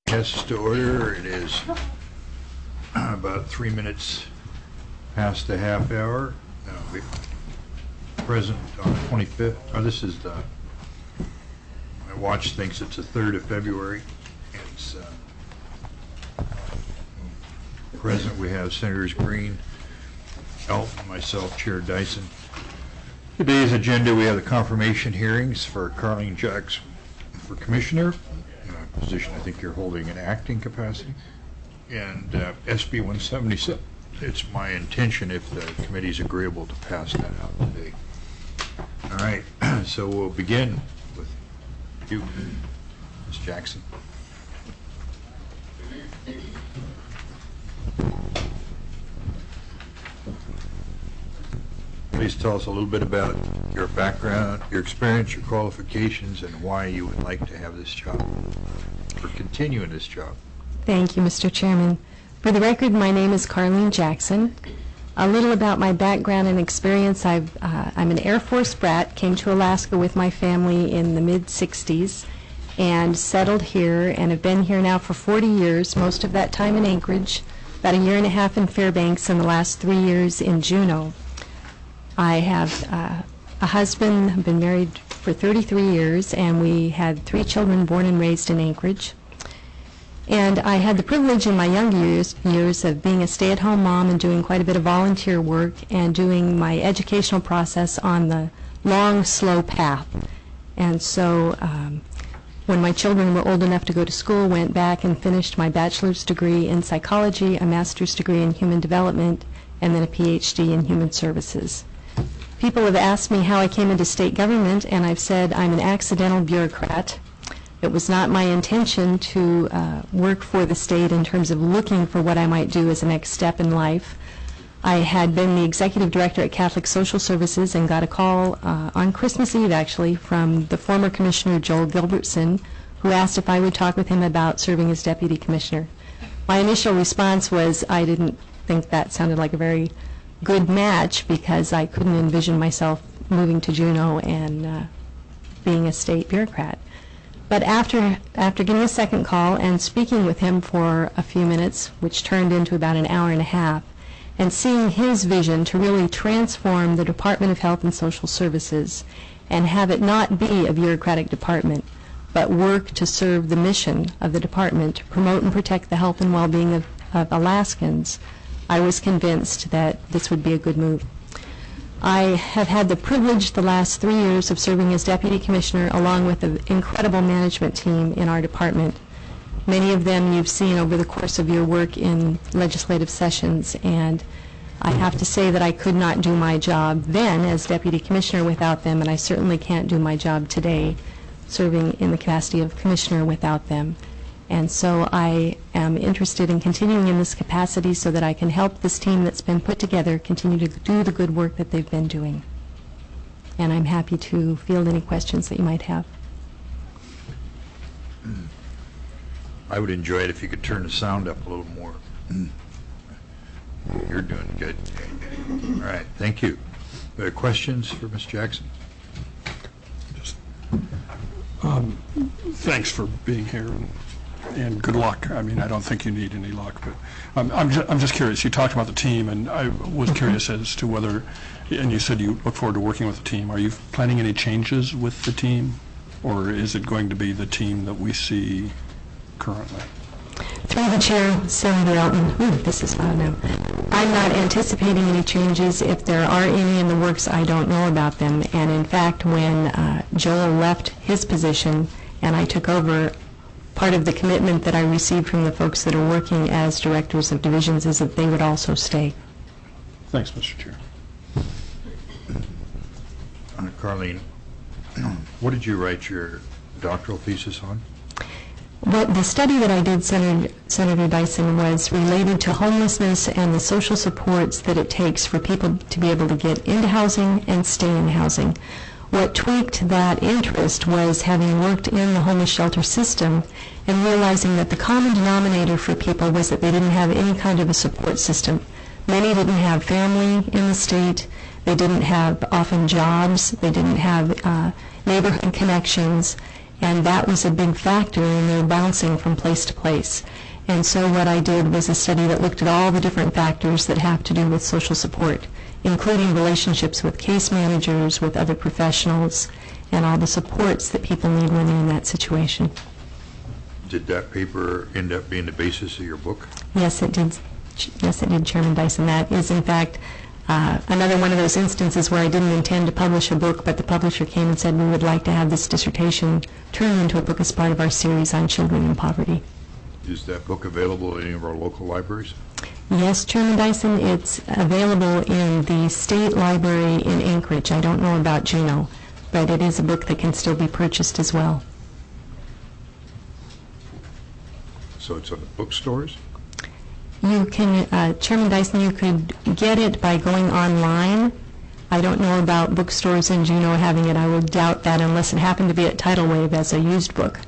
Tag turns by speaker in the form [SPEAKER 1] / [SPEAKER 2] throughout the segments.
[SPEAKER 1] Yes, to order. It is about 3 minutes past the half hour. We present on the 25th. Oh, this is the, my watch thinks it's the 3rd of February. It's present. We have Senators Green, Elton, myself, Chair Dyson. Today's agenda, we have the confirmation hearings for Carleen Jackson for Commissioner, a position I think you're holding in acting capacity, and SB 177. It's my intention, if the committee is agreeable, to pass that out today. All right, so we'll begin with you, Ms. Jackson. Please tell us a little bit about your background, your experience, your qualifications, and why you would like to have this job, or continue in this job.
[SPEAKER 2] Thank you, Mr. Chairman. For the record, my name is Carleen Jackson. A little about my background and experience. I'm an Air Force brat, came to Alaska with my family in the mid-60s, and settled here, and have been here now for 40 years, most of that time in Anchorage, about a year and a half in Fairbanks, and the last 3 years in Juneau. I have a husband, I've been married for 33 years, and we had 3 children born and raised in Anchorage. And I had the privilege in my young years of being a stay-at-home mom and doing quite a bit of volunteer work and doing my educational process on the long, slow path. And so when my children were old enough to go to school, went back and finished my bachelor's degree in psychology, a master's degree in human development, and then a PhD in human services. People have asked me how I came into state government, and I've said I'm an accidental bureaucrat. It was not my intention to work for the state in terms of looking for what I might do as a next step in life. I had been the executive director at Catholic Social Services and got a call on Christmas Eve, actually, from the former commissioner, Joel Gilbertson, who asked if I would talk with him about serving as deputy commissioner. My initial response was I didn't think that sounded like a very good match, because I couldn't envision myself moving to Juneau and being a state bureaucrat. But after getting a second call and speaking with him for a few minutes, which turned into about an hour and a half, and seeing his vision to really transform the Department of Health and Social Services and have it not be a bureaucratic department, but work to serve the mission of the department to promote and protect the health and well-being of Alaskans, I was convinced that this would be a good move. I have had the privilege the last 3 years of serving as deputy commissioner along with an incredible management team in our department. Many of them you've seen over the course of your work in legislative sessions, and I have to say that I could not do my job then as deputy commissioner without them, and I certainly can't do my job today serving in the capacity of commissioner without them. And so I am interested in continuing in this capacity so that I can help this team that's been put together continue to do the good work that they've been doing. And I'm happy to field any questions that you might have.
[SPEAKER 1] I would enjoy it if you could turn the sound up a little more. You're doing good. All right, thank you. Questions for Ms. Jackson?
[SPEAKER 3] Thanks for being here. And good luck. I mean, I don't think you need any luck, but I'm just curious. You talked about the team, and I was curious as to whether, and you said you look forward to working with the team. Are you planning any changes with the team, or is it going to be the team that we see currently?
[SPEAKER 2] Through the chair, Senator Elton. This is loud now. I'm not anticipating any changes. If there are any in the works, I don't know about them. And in fact, when Joel left his position and I took over, part of the commitment that I received from the folks that are working as directors of divisions is that they would also stay.
[SPEAKER 3] Thanks, Mr. Chair.
[SPEAKER 1] Carleen, what did you write your doctoral thesis on?
[SPEAKER 2] What the study that I did, Senator Dyson, was related to homelessness and the social supports that it takes for people to be able to get into housing and stay in housing. What tweaked that interest was having worked in the homeless shelter system and realizing that the common denominator for people was that they didn't have any kind of a support system. Many didn't have family in the state. They didn't have often jobs. They didn't have neighborhood connections. And that was a big factor in their bouncing from place to place. And so what I did was a study that looked at all the different factors that have to do with social support, including relationships with case managers, with other professionals, and all the supports that people need when they're in that situation.
[SPEAKER 1] Did that paper end up being the basis of your book?
[SPEAKER 2] Yes, it did. Yes, it did, Chairman Dyson. That is, in fact, another one of those instances where I didn't intend to publish a book, but the publisher came and said we would like to have this dissertation turned into a book as part of our series on children in poverty.
[SPEAKER 1] Is that book available at any of our local libraries?
[SPEAKER 2] Yes, Chairman Dyson, it's available in the State Library in Anchorage. I don't know about Juneau, but it is a book that can still be purchased as well.
[SPEAKER 1] So it's on the bookstores?
[SPEAKER 2] You can, Chairman Dyson, you could get it by going online. I don't know about bookstores in Juneau having it. I would doubt that unless it happened to be at Tidal Wave as a used book.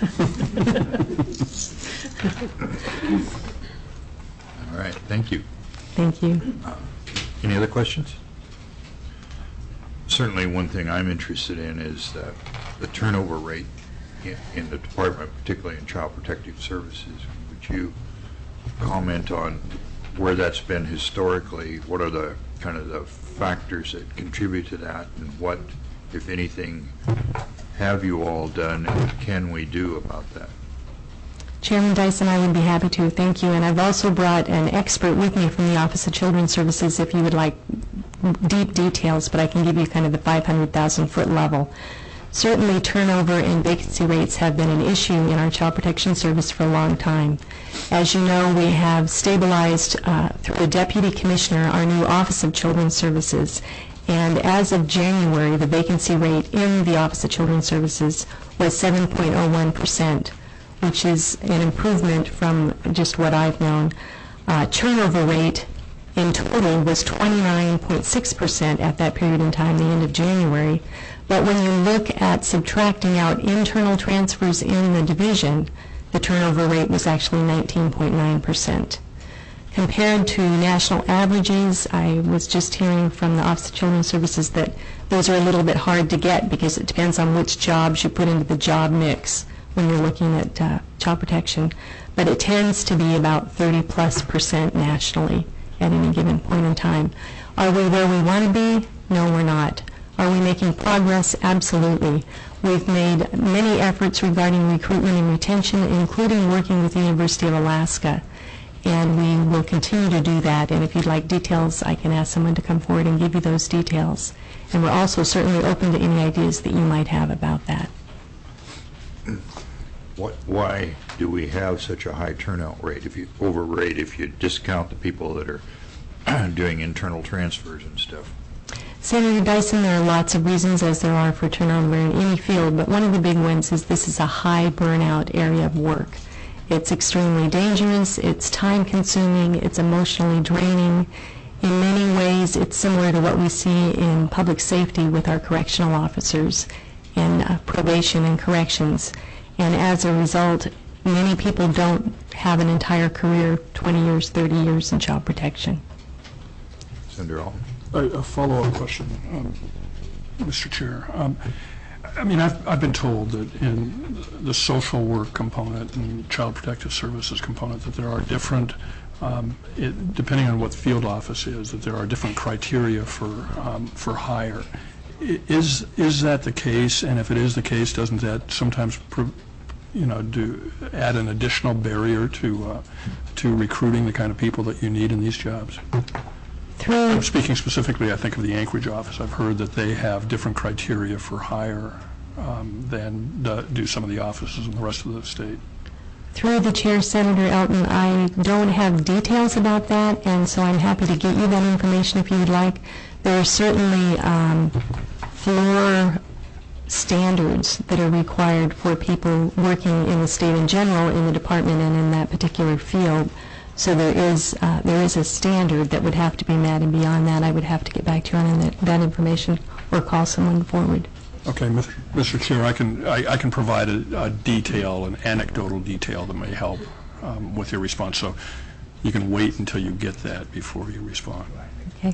[SPEAKER 1] All right, thank you.
[SPEAKER 2] Thank you.
[SPEAKER 1] Any other questions? Certainly one thing I'm interested in is the turnover rate in the department, particularly in Child Protective Services. Would you comment on where that's been historically? What are the kind of the factors that contribute to that, and what, if anything, have you all done and can we do about that?
[SPEAKER 2] Chairman Dyson, I would be happy to. Thank you. And I've also brought an expert with me from the Office of Children's Services if you would like deep details, but I can give you kind of the 500,000-foot level. Certainly, turnover and vacancy rates have been an issue in our Child Protection Service for a long time. As you know, we have stabilized through the Deputy Commissioner our new Office of Children's Services, and as of January, the vacancy rate in the Office of Children's Services was 7.01%, which is an improvement from just what I've known. Turnover rate in total was 29.6% at that period in time, the end of January. But when you look at subtracting out internal transfers in the division, the turnover rate was actually 19.9%. Compared to national averages, I was just hearing from the Office of Children's Services that those are a little bit hard to get because it depends on which jobs you put into the job mix when you're looking at child protection. But it tends to be about 30+% nationally at any given point in time. Are we where we want to be? No, we're not. Are we making progress? Absolutely. We've made many efforts regarding recruitment and retention, including working with the University of Alaska, and we will continue to do that. And if you'd like details, I can ask someone to come forward and give you those details. And we're also certainly open to any ideas that you might have about that.
[SPEAKER 1] Why do we have such a high turnout rate, if you discount the people that are doing internal transfers and stuff?
[SPEAKER 2] Senator Dyson, there are lots of reasons, as there are for turnover in any field, but one of the big ones is this is a high burnout area of work. It's extremely dangerous, it's time-consuming, it's emotionally draining. In many ways, it's similar to what we see in public safety with our correctional officers and probation and corrections. And as a result, many people don't have an entire career, 20 years, 30 years in child protection.
[SPEAKER 1] Senator Alton?
[SPEAKER 3] A follow-up question, Mr. Chair. I mean, I've been told that in the social work component and child protective services component that there are different, depending on what the field office is, that there are different criteria for hire. Is that the case? And if it is the case, doesn't that sometimes add an additional barrier to recruiting the kind of people that you need in these jobs? I'm speaking specifically, I think, of the Anchorage office. I've heard that they have different criteria for hire than do some of the offices in the rest of the state.
[SPEAKER 2] Through the chair, Senator Elton, I don't have details about that, and so I'm happy to get you that information if you would like. There are certainly floor standards that are required for people working in the state in general, in the department, and in that particular field. So there is a standard that would have to be met, and beyond that, I would have to get back to you on that information or call someone forward.
[SPEAKER 3] Okay, Mr. Chair, I can provide a detail, an anecdotal detail that may help with your response. So you can wait until you get that before you respond.
[SPEAKER 2] Okay.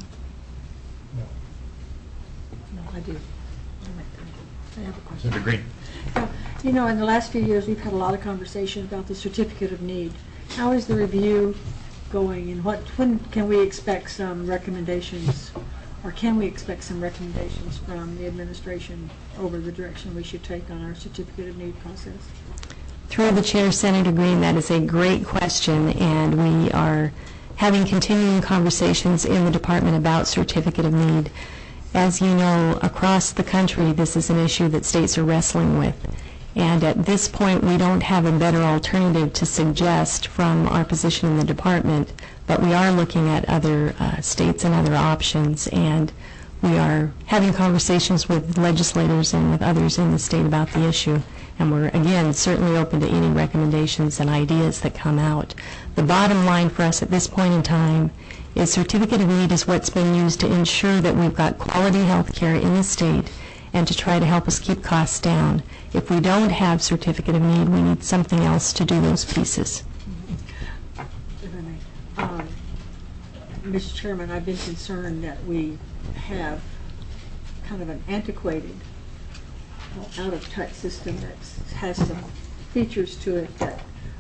[SPEAKER 4] No, I do. I have a question.
[SPEAKER 1] Senator Green?
[SPEAKER 4] You know, in the last few years, we've had a lot of conversation about the certificate of need. How is the review going, and when can we expect some recommendations, or can we expect some recommendations from the administration over the direction we should take on our certificate of need process?
[SPEAKER 2] Through the chair, Senator Green, that is a great question, and we are having continuing conversations in the department about certificate of need. As you know, across the country, this is an issue that states are wrestling with. And at this point, we don't have a better alternative to suggest from our position in the department, but we are looking at other states and other options, and we are having conversations with legislators and with others in the state about the issue. And we're, again, certainly open to any recommendations and ideas that come out. The bottom line for us at this point in time is certificate of need is what's been used to ensure that we've got quality health care in the state and to try to help us keep costs down. If we don't have certificate of need, we need something else to do those pieces.
[SPEAKER 4] If I may. Mr. Chairman, I've been concerned that we have kind of an antiquated, out-of-touch system that has some features to it that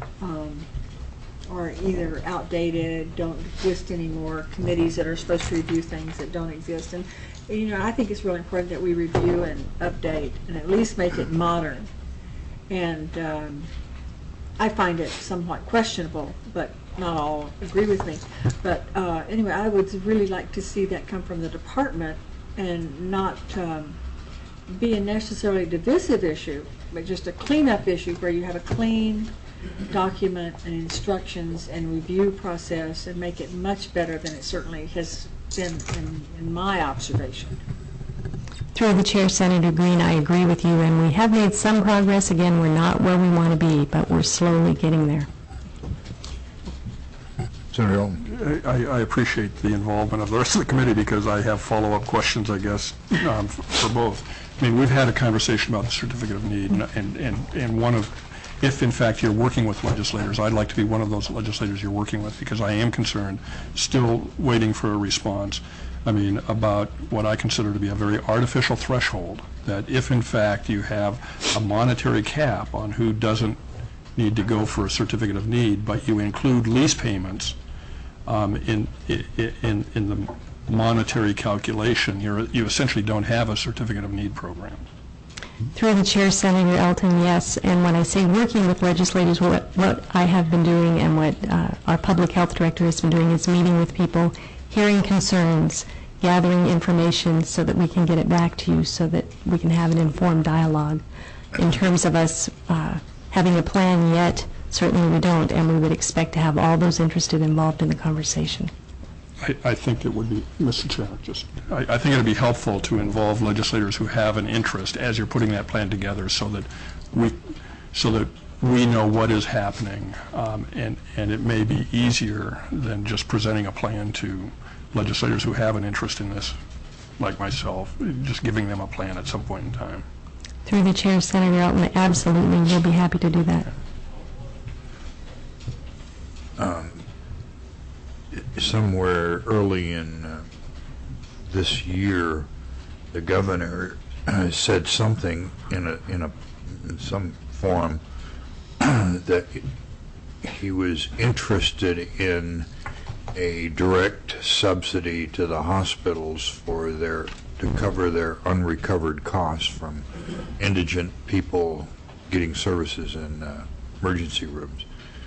[SPEAKER 4] are either outdated, don't exist anymore, committees that are supposed to review things that don't exist. And you know, I think it's really important that we review and update and at least make it modern. And I find it somewhat questionable, but not all agree with me. But anyway, I would really like to see that come from the department and not be a necessarily divisive issue, but just a cleanup issue where you have a clean document and instructions and review process and make it much better than it certainly has been in my observation.
[SPEAKER 2] Through the chair, Senator Green, I agree with you, and we have made some progress. Again, we're not where we want to be, but we're slowly getting there.
[SPEAKER 1] Senator Alton.
[SPEAKER 3] I appreciate the involvement of the rest of the committee because I have follow-up questions, I guess, for both. I mean, we've had a conversation about the certificate of need, and one of, if in fact you're working with legislators, I'd like to be one of those legislators you're working with because I am concerned, still waiting for a response, I mean, about what I consider to be a very artificial threshold, that if in fact you have a monetary cap on who doesn't need to go for a certificate of need, but you include lease payments in the monetary calculation, you essentially don't have a certificate of need program.
[SPEAKER 2] Through the chair, Senator Elton, yes. And when I say working with legislators, what I have been doing and what our public health director has been doing is meeting with people, hearing concerns, gathering information so that we can get it back to you so that we can have an informed dialogue. In terms of us having a plan yet, certainly we don't, and we would expect to have all those interested involved in the conversation.
[SPEAKER 3] I think it would be, Mr. Chair, I think it would be helpful to involve legislators who have an interest as you're putting that plan together so that we know what is happening, and it may be easier than just presenting a plan to legislators who have an interest in this, like myself, just giving them a plan at some point in time.
[SPEAKER 2] Through the chair, Senator Elton, absolutely, we'll be happy to do that.
[SPEAKER 1] Somewhere early in this year, the governor said something in some form that he was interested in a direct subsidy to the hospitals for to cover their unrecovered costs from indigent people getting services in emergency rooms.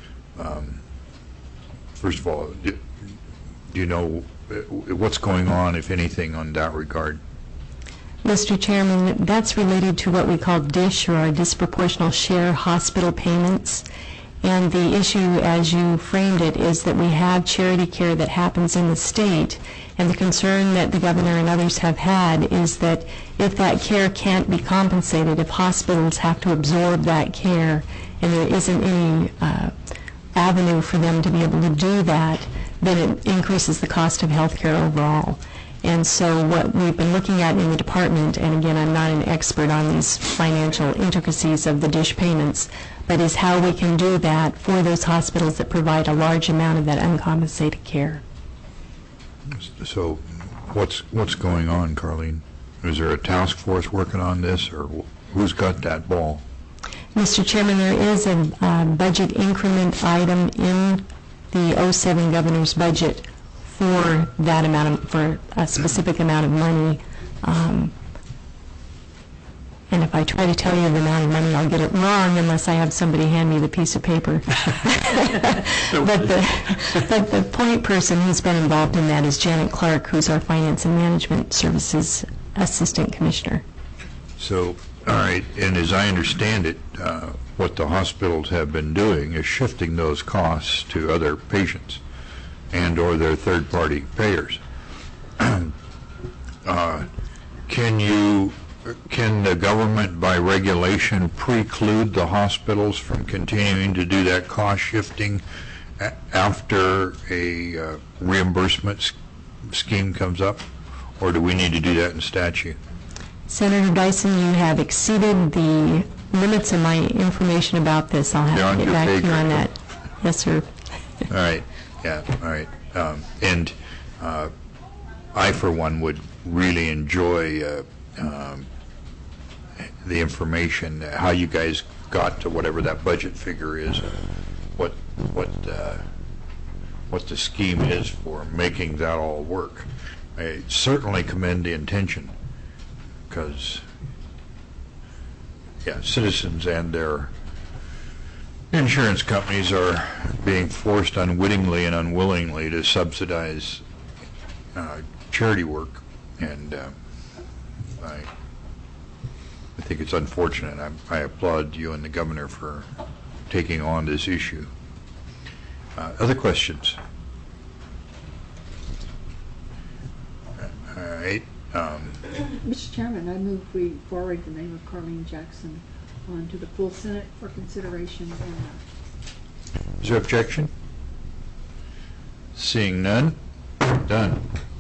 [SPEAKER 1] First of all, do you know what's going on, if anything, on that regard?
[SPEAKER 2] Mr. Chairman, that's related to what we call DSH, or our disproportional share hospital payments. And the issue, as you framed it, is that we have charity care that happens in the state, and the concern that the governor and others have had is that if that care can't be compensated, if hospitals have to absorb that care and there isn't any avenue for them to be able to do that, then it increases the cost of health care overall. And so what we've been looking at in the department, and again, I'm not an expert on these financial intricacies of the DSH payments, but is how we can do that for those hospitals that provide a large amount of that uncompensated care.
[SPEAKER 1] So what's going on, Carlene? Is there a task force working on this, or who's got that ball?
[SPEAKER 2] Mr. Chairman, there is a budget increment item in the '07 governor's budget for that amount, for a specific amount of money. And if I try to tell you the amount of money, I'll get it wrong unless I have somebody hand me the piece of paper. But the point person who's been involved in that is Janet Clark, who's our Finance and Management Services Assistant Commissioner.
[SPEAKER 1] So, all right, and as I understand it, what the hospitals have been doing is shifting those costs to other patients and/or their third-party payers. Can the government, by regulation, preclude the hospitals from continuing to do that cost shifting after a reimbursement scheme comes up, or do we need to do that in statute?
[SPEAKER 2] Senator Dyson, you have exceeded the limits of my information about this. I'll have to get back to you on that. Yes, sir.
[SPEAKER 1] All right. Yeah. All right. And I, for one, would really enjoy the information, how you guys got to whatever that budget figure is, what the scheme is for making that all work. I certainly commend the intention, because citizens and their insurance companies are being forced unwittingly and unwillingly to subsidize charity work, and I think it's unfortunate. I applaud you and the governor for taking on this issue. Other questions? All right.
[SPEAKER 4] Mr. Chairman, I move we forward the name of Carleen Jackson on to the full Senate for consideration.
[SPEAKER 1] Is there objection? Seeing none, done.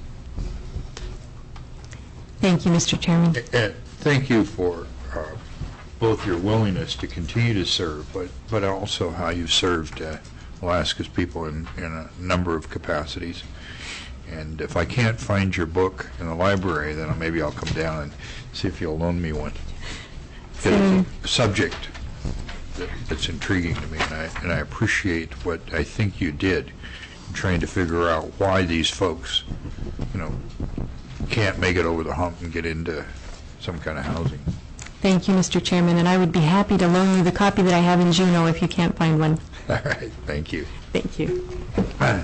[SPEAKER 2] Thank you, Mr. Chairman.
[SPEAKER 1] Thank you for both your willingness to continue to serve, but also how you served Alaska's people in a number of capacities. And if I can't find your book in the library, then maybe I'll come down and see if you'll loan me one. It's a subject that's intriguing to me, and I appreciate what I think you did in trying to figure out why these folks, can't make it over the hump and get into some kind of housing.
[SPEAKER 2] Thank you, Mr. Chairman, and I would be happy to loan you the copy that I have in Juneau if you can't find one.
[SPEAKER 1] All right, thank you.
[SPEAKER 2] Thank you.
[SPEAKER 1] All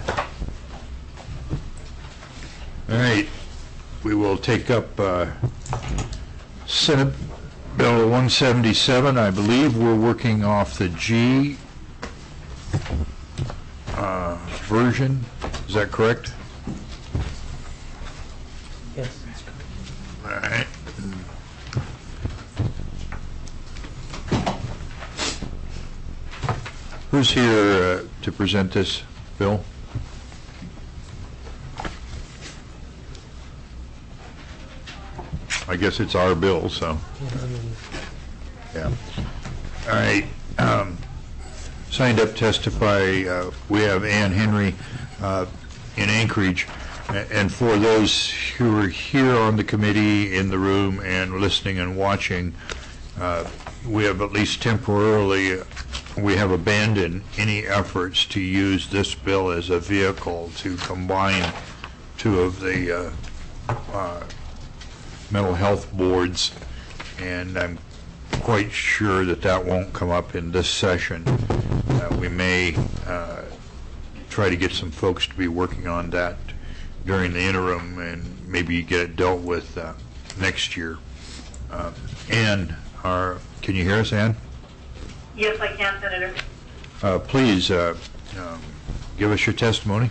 [SPEAKER 1] right, we will take up Senate Bill 177. I believe we're working off the G version. Is that correct?
[SPEAKER 5] Yes.
[SPEAKER 1] All right. Who's here to present this bill? I guess it's our bill, so. Yeah. All right. Signed up to testify, we have Ann Henry in Anchorage. And for those who are here on the committee, in the room, and listening and watching, we have, at least temporarily, we have abandoned any efforts to use this bill as a vehicle to combine two of the mental health boards, and I'm quite sure that that won't come up in this session. We may try to get some folks to be working on that during the interim and maybe get it dealt with next year. Ann, can you hear us, Ann?
[SPEAKER 6] Yes, I can, Senator.
[SPEAKER 1] Please give us your testimony.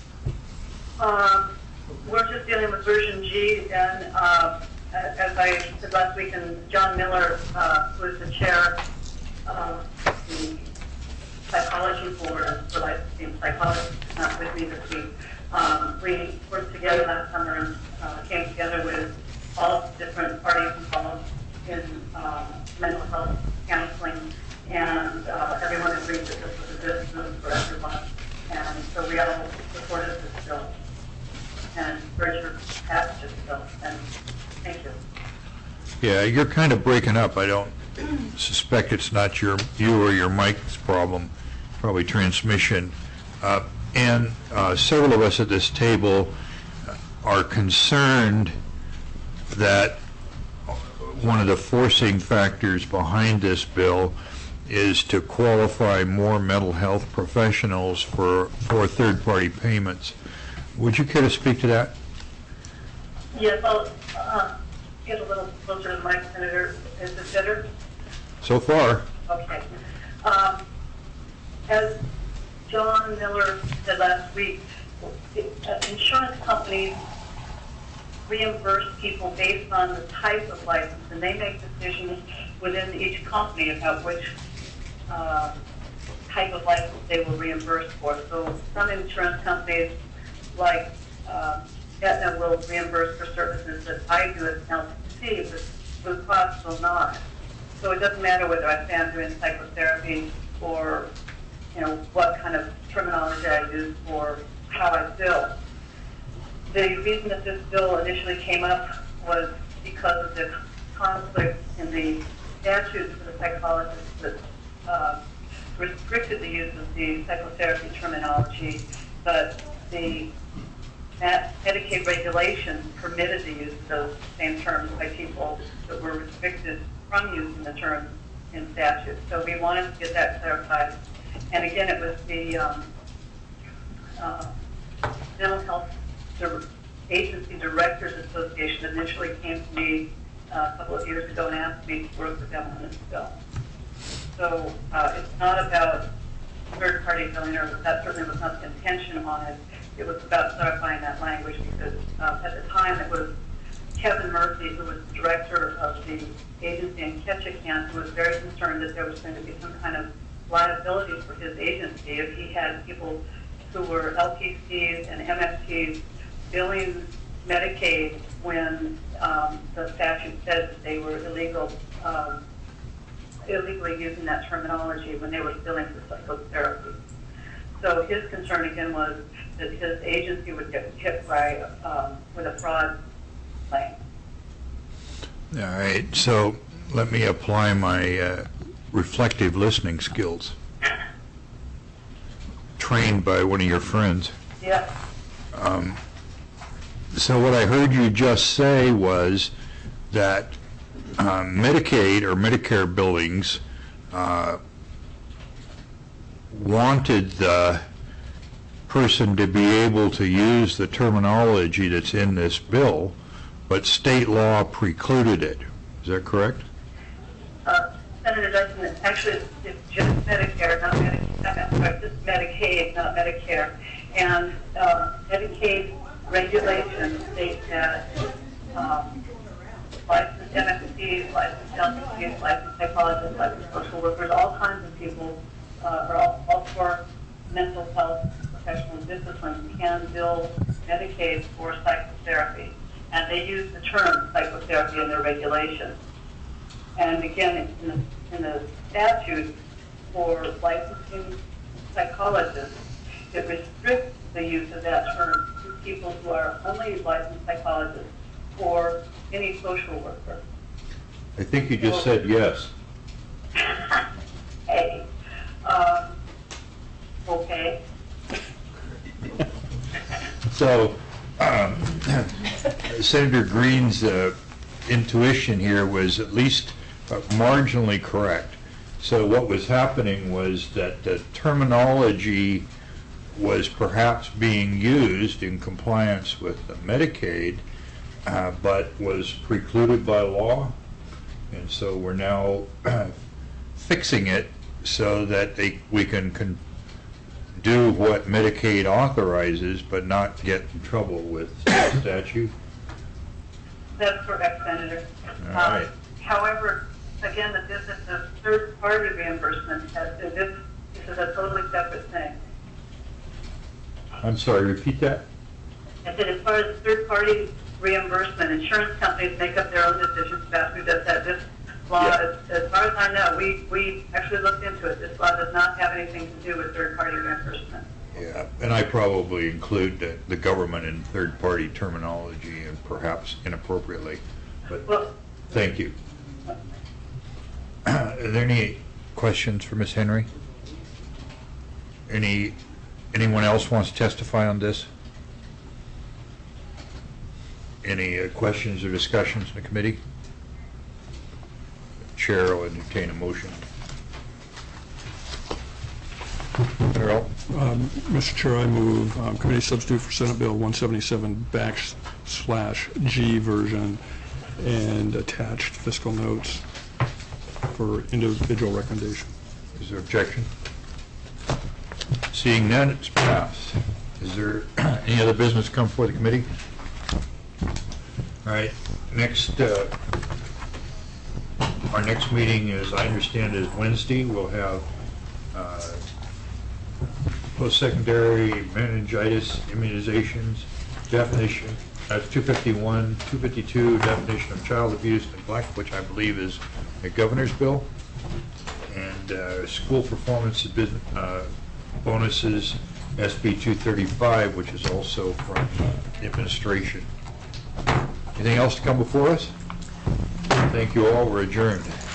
[SPEAKER 6] We're just dealing with version G, and as I said last week, and John Miller, who is the chair of the psychology board for licensing psychologists, not with me this week. We worked together last summer and came together with all different parties involved in mental health counseling, and everyone agreed that this was a good move for everyone. And so we all supported this bill and urge your passage of the bill. And thank you.
[SPEAKER 1] Yeah, you're kind of breaking up. I don't. suspect it's not you or your mic's problem, probably transmission. And several of us at this table are concerned that one of the forcing factors behind this bill is to qualify more mental health professionals for third-party payments. Would you care to speak to that?
[SPEAKER 6] Yes, I'll get a little closer to the mic, Senator. Is it better?
[SPEAKER 1] So far.
[SPEAKER 6] Okay. As John Miller said last week, insurance companies reimburse people based on the type of license, and they make decisions within each company about which type of license they will reimburse for. So some insurance companies, like Aetna, will reimburse for services that I do as an LTC, but Blue Cross will not. So it doesn't matter whether I say I'm doing psychotherapy or, what kind of terminology I use or how I bill. The reason that this bill initially came up was because of the conflict in the statutes for the psychologists that restricted the use of the psychotherapy terminology, but the Medicaid regulation permitted the use of those same terms by people that were restricted from using the terms in statute. So we wanted to get that clarified. And again, it was the Mental Health Agency Directors Association that initially came to me a couple of years ago and asked me to work with them on this bill. So it's not about third-party billing, or that certainly was not the intention on it. It was about clarifying that language because at the time it was Kevin Murphy, who was the director of the agency in Ketchikan, who was very concerned that there was going to be some kind of liability for his agency if he had people who were LPCs and MFTs billing Medicaid when the statute said that they were illegally using that terminology when they were billing for psychotherapy. So his concern again was that his agency would get hit by with a fraud claim.
[SPEAKER 1] All right, so let me apply my reflective listening skills, trained by one of your friends.
[SPEAKER 6] Yeah.
[SPEAKER 1] So what I heard you just say was that Medicaid or Medicare billings wanted the person to be able to use the terminology that's in this bill, but state law precluded it. Is that correct?
[SPEAKER 6] Senator Dyson, actually it's just Medicare, not Medicaid. Just Medicaid, not Medicare. And Medicaid regulations state that licensed MFCs, licensed LPCs, licensed psychologists, licensed social workers, all kinds of people, or all four mental health professional disciplines can bill Medicaid for psychotherapy. And they use the term psychotherapy in their regulations. And again, in the statute for licensing psychologists, it restricts the use of that term to people who are only licensed psychologists or any social worker.
[SPEAKER 1] I think you just said yes.
[SPEAKER 6] Hey, okay.
[SPEAKER 1] So Senator Green's intuition here was at least marginally correct. So what was happening was that the terminology was perhaps being used in compliance with the Medicaid, but was precluded by law. And so we're now fixing it so that we can do what Medicaid authorizes, but not get in trouble with statute.
[SPEAKER 6] That's correct, Senator.
[SPEAKER 1] All right.
[SPEAKER 6] However, again, this is a third-party reimbursement. This is a totally separate thing.
[SPEAKER 1] I'm sorry, repeat that?
[SPEAKER 6] I said as far as third-party reimbursement, insurance companies make up their own decisions about who does that. This law,
[SPEAKER 1] Yeah.
[SPEAKER 6] as far as I know, we actually looked into it. This law does not have anything to do with third-party reimbursement.
[SPEAKER 1] Yeah, and I probably include the government in third-party terminology and perhaps inappropriately, but
[SPEAKER 6] Well,
[SPEAKER 1] thank you. Are there any questions for Ms. Henry? Anyone else wants to testify on this? Any questions or discussions in the committee? Chair will entertain a motion. Earl?
[SPEAKER 3] Mr. Chair, I move committee substitute for Senate Bill 177/G version and attached fiscal notes for individual recommendation.
[SPEAKER 1] Is there objection? Seeing none, it's passed. Is there any other business come before the committee? All right, next, our next meeting, as I understand, is Wednesday. We'll have post-secondary meningitis immunizations definition. That's 251, 252, definition of child abuse and neglect, which I believe is a governor's bill, and school performance business, bonuses, SB 235, which is also from the administration. Anything else to come before us? Thank you all. We're adjourned.